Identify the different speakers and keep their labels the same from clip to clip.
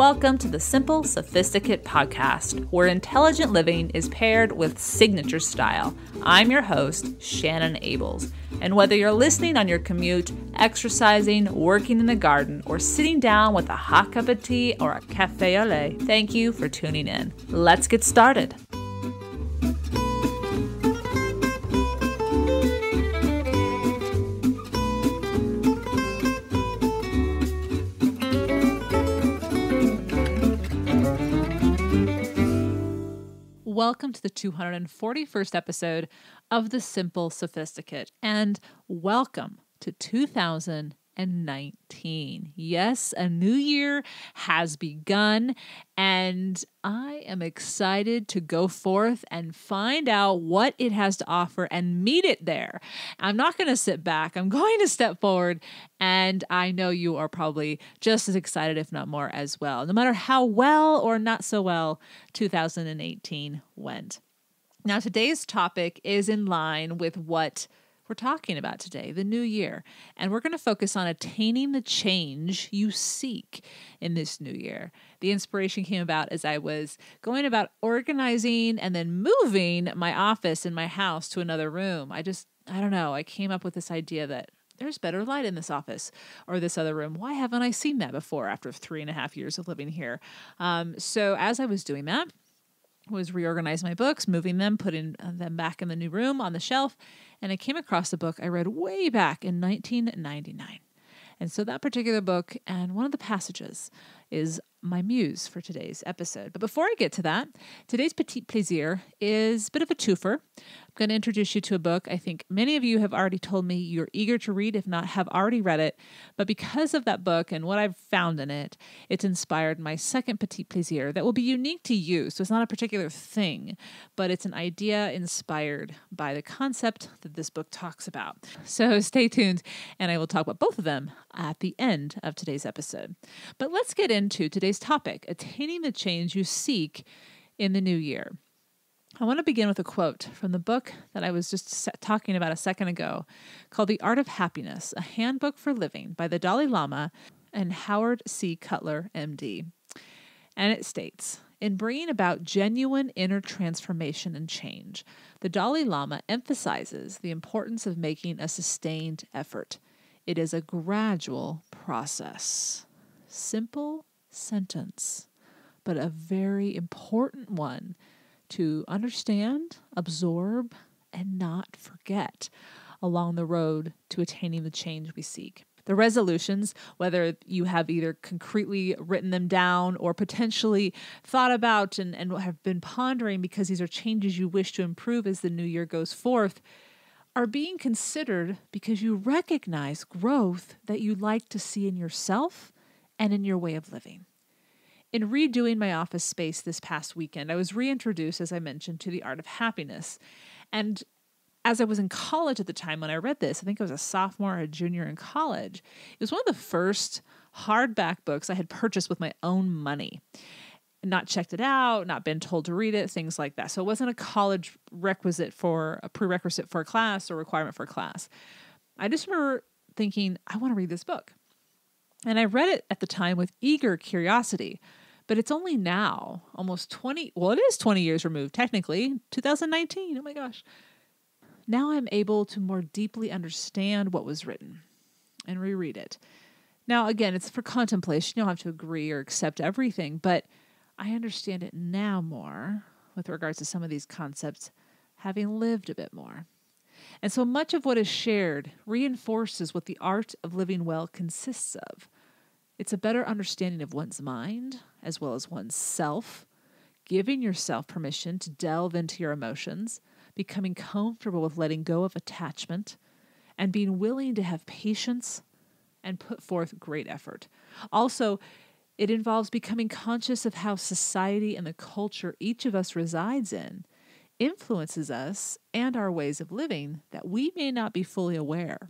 Speaker 1: Welcome to the Simple Sophisticate podcast, where intelligent living is paired with signature style. I'm your host, Shannon Ables. And whether you're listening on your commute, exercising, working in the garden, or sitting down with a hot cup of tea or a cafe au lait, thank you for tuning in. Let's get started. Welcome to the 241st episode of The Simple Sophisticate, and welcome to 2019. Yes, a new year has begun, and I am excited to go forth and find out what it has to offer and meet it there. I'm not going to sit back. I'm going to step forward, and I know you are probably just as excited, if not more, as well, no matter how well or not so well 2018 went. Now, today's topic is in line with what we're talking about today, the new year, and we're going to focus on attaining the change you seek in this new year. The inspiration came about as I was going about organizing and then moving my office in my house to another room. I came up with this idea that there's better light in this office or this other room. Why haven't I seen that before after 3.5 years of living here? So as I was doing that, was reorganizing my books, moving them, putting them back in the new room on the shelf, and I came across a book I read way back in 1999. And so that particular book and one of the passages is my muse for today's episode. But before I get to that, today's Petit Plaisir is a bit of a twofer. I'm going to introduce you to a book I think many of you have already told me you're eager to read, if not have already read it. But because of that book and what I've found in it, it's inspired my second Petit Plaisir that will be unique to you. So it's not a particular thing, but it's an idea inspired by the concept that this book talks about. So stay tuned, and I will talk about both of them at the end of today's episode. But let's get into today's topic, attaining the change you seek in the new year. I want to begin with a quote from the book that I was just talking about a second ago, called The Art of Happiness, a Handbook for Living by the Dalai Lama and Howard C. Cutler, MD. And it states, in bringing about genuine inner transformation and change, the Dalai Lama emphasizes the importance of making a sustained effort. It is a gradual process. Simple sentence, but a very important one to understand, absorb, and not forget along the road to attaining the change we seek. The resolutions, whether you have either concretely written them down or potentially thought about and have been pondering because these are changes you wish to improve as the new year goes forth, are being considered because you recognize growth that you'd like to see in yourself and in your way of living. In redoing my office space this past weekend, I was reintroduced, as I mentioned, to The Art of Happiness. And as I was in college at the time when I read this, I think I was a sophomore or a junior in college, it was one of the first hardback books I had purchased with my own money. Not checked it out, not been told to read it, things like that. So it wasn't a college prerequisite for a class or requirement for a class. I just remember thinking, I want to read this book. And I read it at the time with eager curiosity, but it's only now, it is 20 years removed, technically, 2019, oh my gosh. Now I'm able to more deeply understand what was written and reread it. Now, again, it's for contemplation. You don't have to agree or accept everything, but I understand it now more with regards to some of these concepts, having lived a bit more. And so much of what is shared reinforces what the art of living well consists of. It's a better understanding of one's mind as well as one's self, giving yourself permission to delve into your emotions, becoming comfortable with letting go of attachment, and being willing to have patience and put forth great effort. Also, it involves becoming conscious of how society and the culture each of us resides in influences us and our ways of living that we may not be fully aware.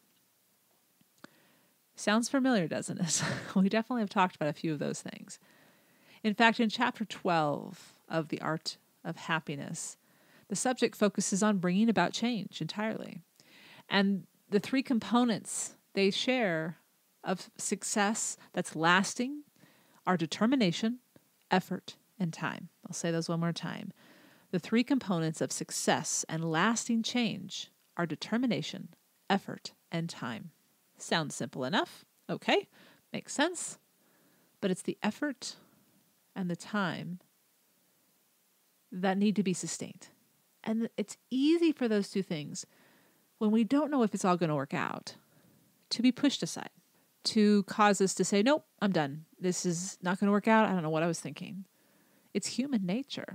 Speaker 1: Sounds familiar, doesn't it? We definitely have talked about a few of those things. In fact, in chapter 12 of The Art of Happiness, the subject focuses on bringing about change entirely. And the three components they share of success that's lasting are determination, effort, and time. I'll say those one more time. The three components of success and lasting change are determination, effort, and time. Sounds simple enough. Okay, makes sense. But it's the effort and the time that need to be sustained. And it's easy for those two things, when we don't know if it's all going to work out, to be pushed aside, to cause us to say, nope, I'm done. This is not going to work out. I don't know what I was thinking. It's human nature.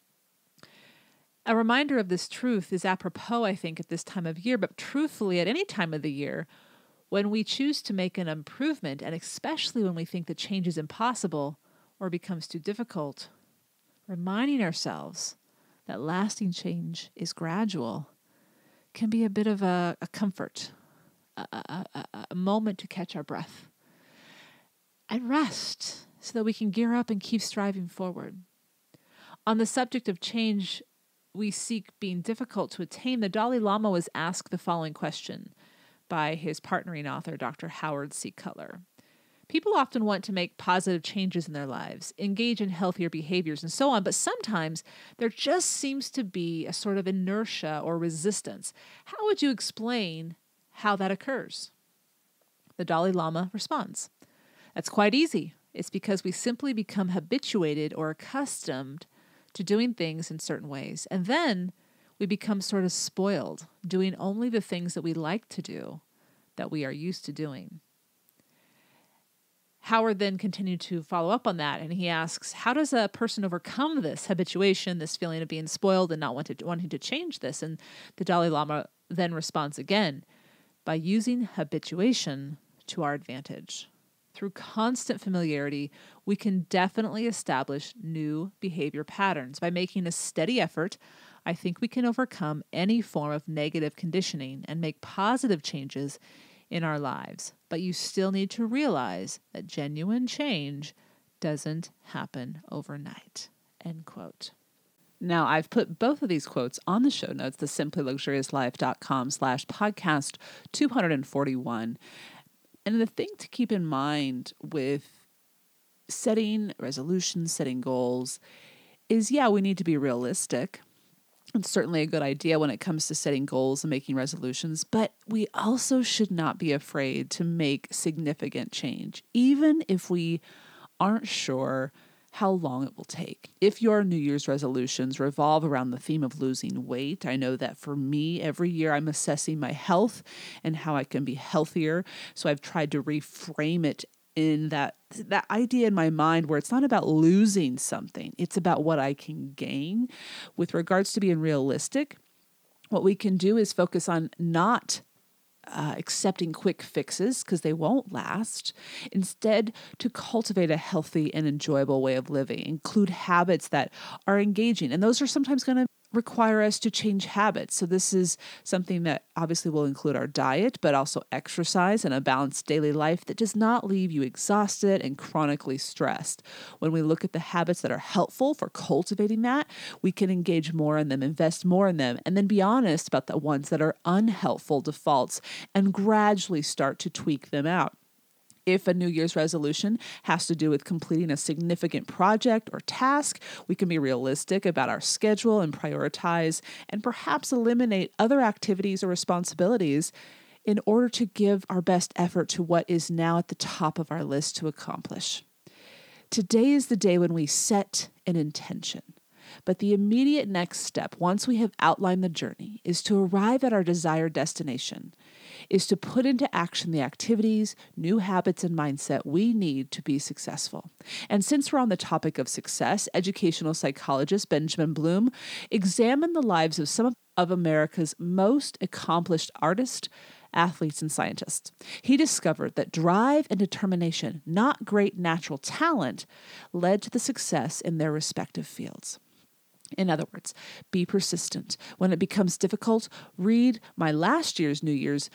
Speaker 1: A reminder of this truth is apropos, I think, at this time of year, but truthfully, at any time of the year, when we choose to make an improvement, and especially when we think the change is impossible or becomes too difficult, reminding ourselves that lasting change is gradual can be a bit of a comfort, a moment to catch our breath and rest so that we can gear up and keep striving forward. On the subject of change we seek being difficult to attain, the Dalai Lama was asked the following question by his partnering author, Dr. Howard C. Cutler. People often want to make positive changes in their lives, engage in healthier behaviors, and so on, but sometimes there just seems to be a sort of inertia or resistance. How would you explain how that occurs? The Dalai Lama responds, that's quite easy. It's because we simply become habituated or accustomed to doing things in certain ways, and then we become sort of spoiled, doing only the things that we like to do, that we are used to doing. Howard then continued to follow up on that, and he asks, how does a person overcome this habituation, this feeling of being spoiled and not wanting to change this? And the Dalai Lama then responds again, by using habituation to our advantage. Through constant familiarity, we can definitely establish new behavior patterns. By making a steady effort, I think we can overcome any form of negative conditioning and make positive changes in our lives. But you still need to realize that genuine change doesn't happen overnight. End quote. Now, I've put both of these quotes on the show notes, the simplyluxuriouslife.com/podcast 241. And the thing to keep in mind with setting resolutions, setting goals is, we need to be realistic. It's certainly a good idea when it comes to setting goals and making resolutions, but we also should not be afraid to make significant change, even if we aren't sure how long it will take. If your New Year's resolutions revolve around the theme of losing weight, I know that for me, every year I'm assessing my health and how I can be healthier. So I've tried to reframe it in that idea in my mind where it's not about losing something, it's about what I can gain. With regards to being realistic, what we can do is focus on not accepting quick fixes because they won't last. Instead, to cultivate a healthy and enjoyable way of living, include habits that are engaging. And those are sometimes going to require us to change habits. So this is something that obviously will include our diet, but also exercise and a balanced daily life that does not leave you exhausted and chronically stressed. When we look at the habits that are helpful for cultivating that, we can engage more in them, invest more in them, and then be honest about the ones that are unhelpful defaults and gradually start to tweak them out. If a New Year's resolution has to do with completing a significant project or task, we can be realistic about our schedule and prioritize and perhaps eliminate other activities or responsibilities in order to give our best effort to what is now at the top of our list to accomplish. Today is the day when we set an intention. But the immediate next step, once we have outlined the journey, is to arrive at our desired destination, is to put into action the activities, new habits, and mindset we need to be successful. And since we're on the topic of success, educational psychologist Benjamin Bloom examined the lives of some of America's most accomplished artists, athletes, and scientists. He discovered that drive and determination, not great natural talent, led to the success in their respective fields. In other words, be persistent. When it becomes difficult, read my last year's New Year's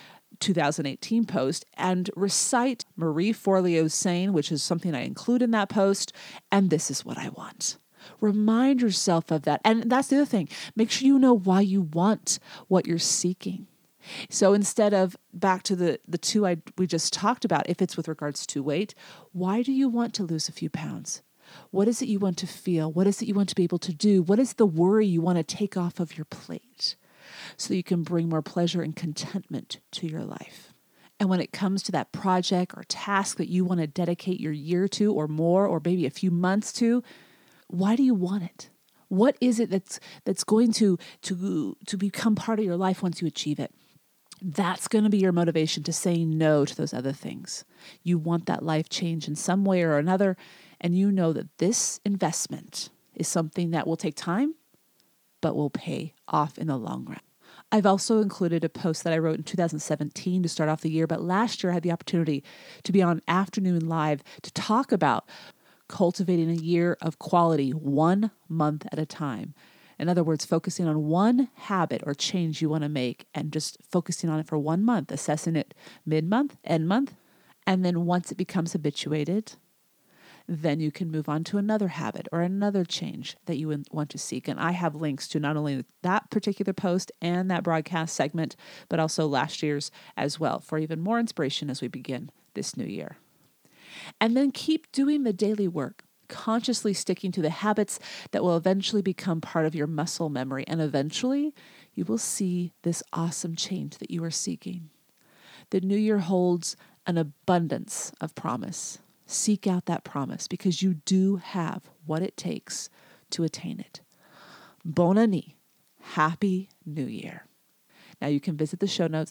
Speaker 1: 2018 post and recite Marie Forleo's saying, which is something I include in that post, and this is what I want. Remind yourself of that. And that's the other thing. Make sure you know why you want what you're seeking.
Speaker 2: So instead of back to the two we just talked about, if it's with regards to weight, why do you want to lose a few pounds? What is it you want to feel? What is it you want to be able to do? What is the worry you want to take off of your plate so that you can bring more pleasure and contentment to your life? And when it comes to that project or task that you want to dedicate your year to or more, or maybe a few months to, why do you want it? What is it that's going to become part of your life once you achieve it? That's going to be your motivation to say no to those other things. You want that life change in some way or another, and you know that this investment is something that will take time, but will pay off in the long run. I've also included a post that I wrote in 2017 to start off the year, but last year I had the opportunity to be on Afternoon Live to talk about cultivating a year of quality 1 month at a time. In other words, focusing on one habit or change you want to make and just focusing on it for 1 month, assessing it mid-month, end month. And then once it becomes habituated, then you can move on to another habit or another change that you want to seek. And I have links to not only that particular post and that broadcast segment, but also last year's as well for even more inspiration as we begin this new year. And then keep doing the daily work, consciously sticking to the habits that will eventually become part of your muscle memory. And eventually you will see this awesome change that you are seeking. The new year holds an abundance of promise. Seek out that promise because you do have what it takes to attain it. Bonne année. Happy New Year. Now you can visit the show notes,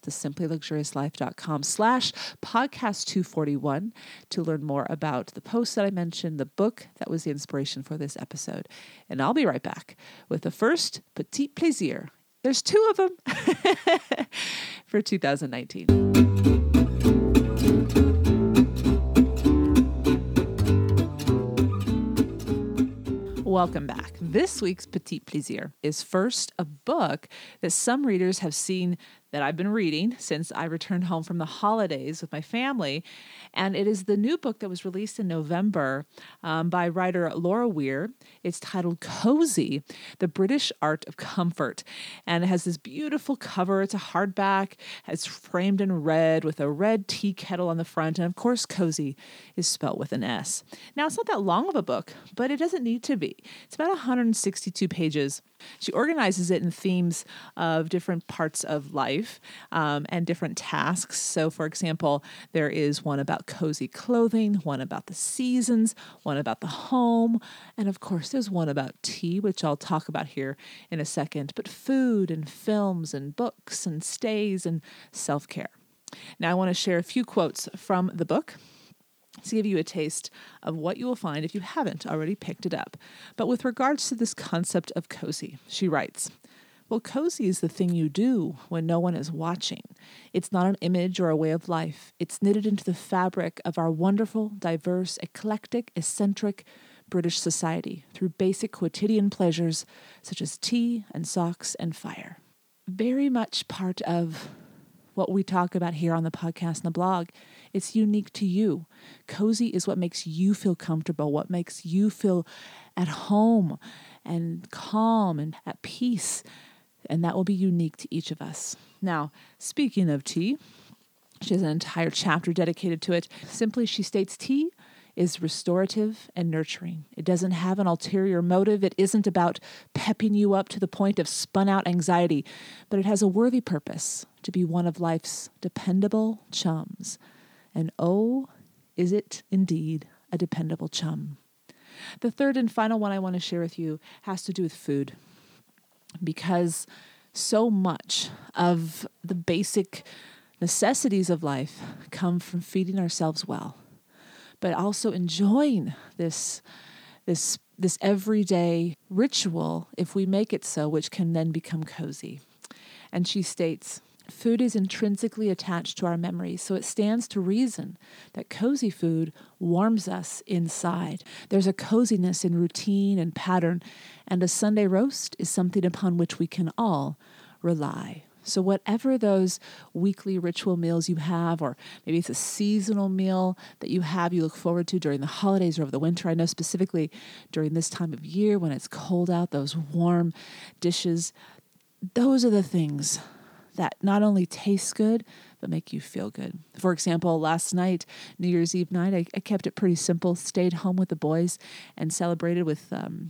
Speaker 2: thesimplyluxuriouslife.com/podcast241 to learn more about the post that I mentioned, the book that was the inspiration for this episode. And I'll be right back with the first Petit Plaisir. There's 2 of them for 2019. Welcome back. This week's Petit Plaisir is first a book that some readers have seen that I've been reading since I returned home from the holidays with my family. And it is the new book that was released in November by writer Laura Weir. It's titled Cozy, The British Art of Comfort. And it has this beautiful cover. It's a hardback. It's framed in red with a red tea kettle on the front. And of course, cozy is spelled with an S. Now, it's not that long of a book, but it doesn't need to be. It's about 162 pages. She organizes it in themes of different parts of life and different tasks. So, for example, there is one about cozy clothing, one about the seasons, one about the home, and of course, there's one about tea, which I'll talk about here in a second, but food and films and books and stays and self-care. Now, I want to share a few quotes from the book to give you a taste of what you will find if you haven't already picked it up. But with regards to this concept of cozy, she writes, well, cozy is the thing you do when no one is watching. It's not an image or a way of life. It's knitted into the fabric of our wonderful, diverse, eclectic, eccentric British society through basic quotidian pleasures such as tea and socks and fire. Very much part of what we talk about here on the podcast and the blog. It's unique to you. Cozy is what makes you feel comfortable, what makes you feel at home and calm and at peace. And that will be unique to each of us. Now, speaking of tea, she has an entire chapter dedicated to it. Simply, she states tea is restorative and nurturing. It doesn't have an ulterior motive. It isn't about pepping you up to the point of spun out anxiety, but it has a worthy purpose to be one of life's dependable chums. And oh, is it indeed a dependable chum. The third and final one I want to share with you has to do with food, because so much of the basic necessities of life come from feeding ourselves well, but also enjoying this everyday ritual, if we make it so, which can then become cozy. And she states, food is intrinsically attached to our memories, so it stands to reason that cozy food warms us inside. There's a coziness in routine and pattern, and a Sunday roast is something upon which we can all rely. So whatever those weekly ritual meals you have, or maybe it's a seasonal meal that you look forward to during the holidays or over the winter. I know specifically during this time of year when it's cold out, those warm dishes, those are the things that not only taste good, but make you feel good. For example, last night, New Year's Eve night, I kept it pretty simple, stayed home with the boys and celebrated with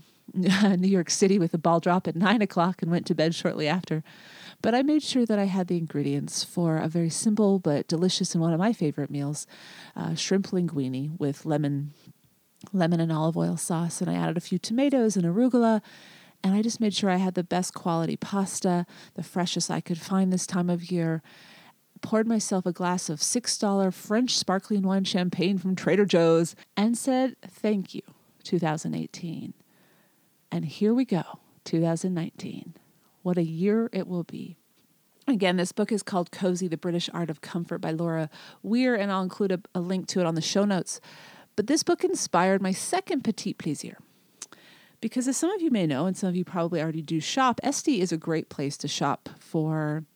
Speaker 2: New York City with a ball drop at 9:00 and went to bed shortly after. But I made sure that I had the ingredients for a very simple but delicious and one of my favorite meals, shrimp linguine with lemon and olive oil sauce. And I added a few tomatoes and arugula. And I just made sure I had the best quality pasta, the freshest I could find this time of year. Poured myself a glass of $6 French sparkling wine champagne from Trader Joe's and said, thank you, 2018. And here we go, 2019. What a year it will be. Again, this book is called Cozy, The British Art of Comfort by Laura Weir, and I'll include a link to it on the show notes. But this book inspired my second Petit Plaisir. Because as some of you may know, and some of you probably already do shop, Esty is a great place to shop for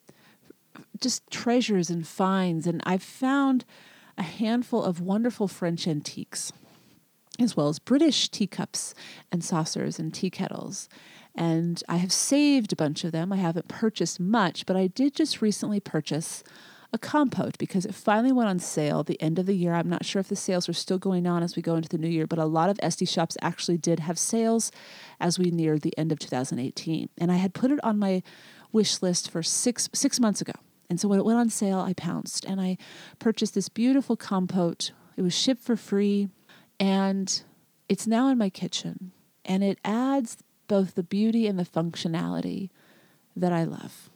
Speaker 2: just treasures and finds. And I've found a handful of wonderful French antiques, as well as British teacups and saucers and tea kettles. And I have saved a bunch of them. I haven't purchased much, but I did just recently purchase a compote because it finally went on sale at the end of the year. I'm not sure if the sales are still going on as we go into the new year, but a lot of Esty shops actually did have sales as we neared the end of 2018. And I had put it on my wish list for six months ago. And so when it went on sale, I pounced and I purchased this beautiful compote. It was shipped for free and it's now in my kitchen. And it adds both the beauty and the functionality that I love.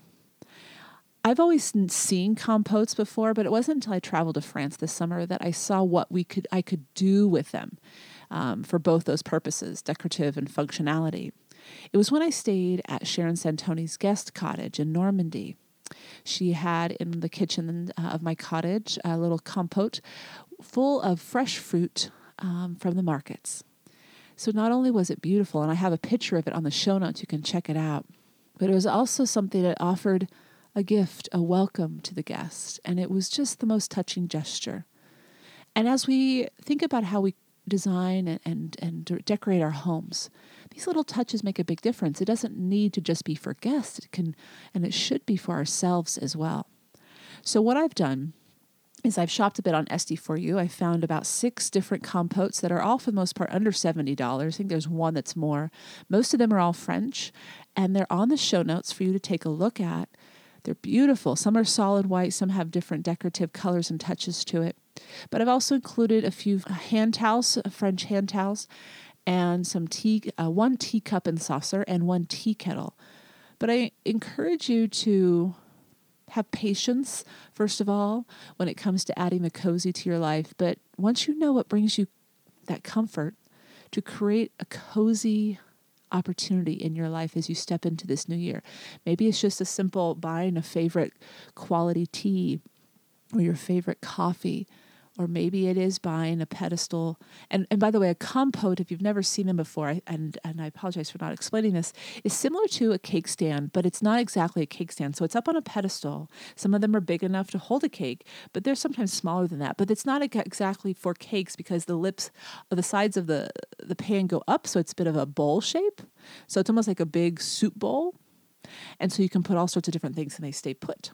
Speaker 2: I've always seen compotes before, but it wasn't until I traveled to France this summer that I saw what I could do with them for both those purposes, decorative and functionality. It was when I stayed at Sharon Santoni's guest cottage in Normandy. She had in the kitchen of my cottage a little compote full of fresh fruit from the markets. So not only was it beautiful, and I have a picture of it on the show notes, you can check it out, but it was also something that offered a gift, a welcome to the guest. And it was just the most touching gesture. And as we think about how we design and decorate our homes, these little touches make a big difference. It doesn't need to just be for guests. It can, and it should be for ourselves as well. So what I've done is I've shopped a bit on Esty for you. I found about 6 different compotes that are all for the most part under $70. I think there's one that's more. Most of them are all French, and they're on the show notes for you to take a look at. They're beautiful. Some are solid white. Some have different decorative colors and touches to it. But I've also included a few hand towels, French hand towels, and some one teacup and saucer and one tea kettle. But I encourage you to have patience, first of all, when it comes to adding the cozy to your life. But once you know what brings you that comfort, to create a cozy opportunity in your life as you step into this new year. Maybe it's just a simple buying a favorite quality tea or your favorite coffee, or maybe it is buying a pedestal. And by the way, a compote, if you've never seen them before, and I apologize for not explaining this, is similar to a cake stand, but it's not exactly a cake stand. So it's up on a pedestal. Some of them are big enough to hold a cake, but they're sometimes smaller than that. But it's not exactly for cakes because the lips or the sides of the pan go up, so it's a bit of a bowl shape. So it's almost like a big soup bowl. And so you can put all sorts of different things and they stay put.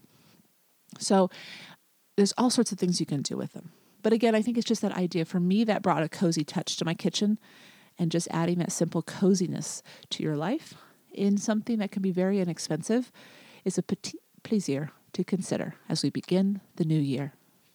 Speaker 2: So there's all sorts of things you can do with them. But again, I think it's just that idea. For me, that brought a cozy touch to my kitchen, and just adding that simple coziness to your life in something that can be very inexpensive is a petit plaisir to consider as we begin the new year.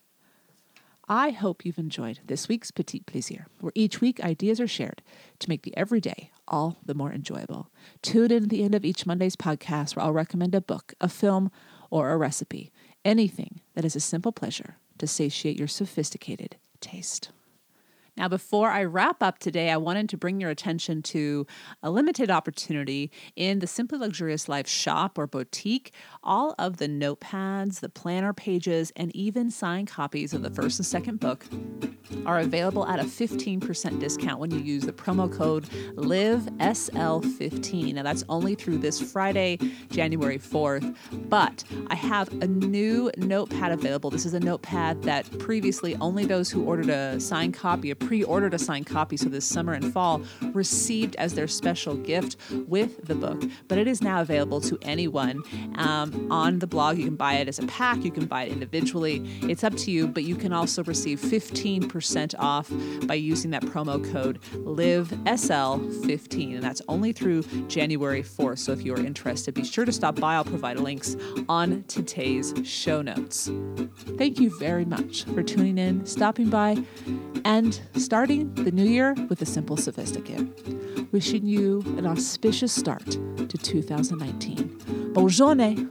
Speaker 2: I hope you've enjoyed this week's Petit Plaisir, where each week ideas are shared to make the everyday all the more enjoyable. Tune in at the end of each Monday's podcast where I'll recommend a book, a film, or a recipe, anything that is a simple pleasure to satiate your sophisticated taste. Now, before I wrap up today, I wanted to bring your attention to a limited opportunity in the Simply Luxurious Life shop or boutique. All of the notepads, the planner pages, and even signed copies of the first and second book are available at a 15% discount when you use the promo code LIVESL15. Now that's only through this Friday, January 4th, but I have a new notepad available. This is a notepad that previously only those who ordered a signed copy, pre-ordered a signed copy, so this summer and fall, received as their special gift with the book, but it is now available to anyone on the blog. You can buy it as a pack, you can buy it individually. It's up to you, but you can also receive 15% off by using that promo code LIVESL15, and that's only through January 4th. So if you're interested, be sure to stop by. I'll provide links on today's show notes. Thank you very much for tuning in, stopping by, and starting the new year with the Simple Sophisticate. Wishing you an auspicious start to 2019. Bonne journée!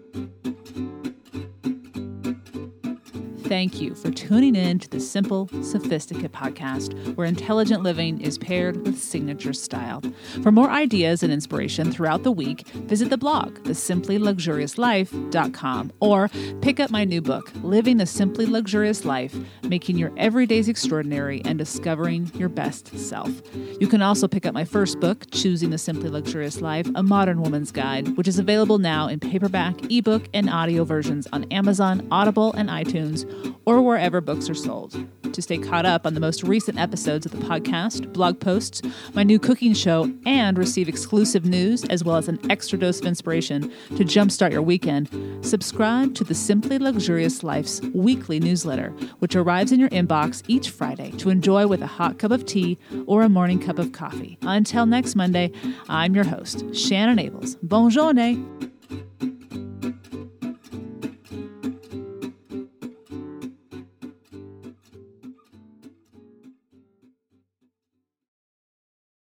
Speaker 2: Thank you for tuning in to the Simple Sophisticate podcast, where intelligent living is paired with signature style. For more ideas and inspiration throughout the week, visit the blog, thesimplyluxuriouslife.com, or pick up my new book, Living the Simply Luxurious Life, Making Your Everydays Extraordinary and Discovering Your Best Self. You can also pick up my first book, Choosing the Simply Luxurious Life, A Modern Woman's Guide, which is available now in paperback, ebook, and audio versions on Amazon, Audible, and iTunes, or wherever books are sold. To stay caught up on the most recent episodes of the podcast, blog posts, my new cooking show, and receive exclusive news as well as an extra dose of inspiration to jumpstart your weekend, subscribe to the Simply Luxurious Life's weekly newsletter, which arrives in your inbox each Friday to enjoy with a hot cup of tea or a morning cup of coffee. Until next Monday, I'm your host, Shannon Ables. Bonne journée!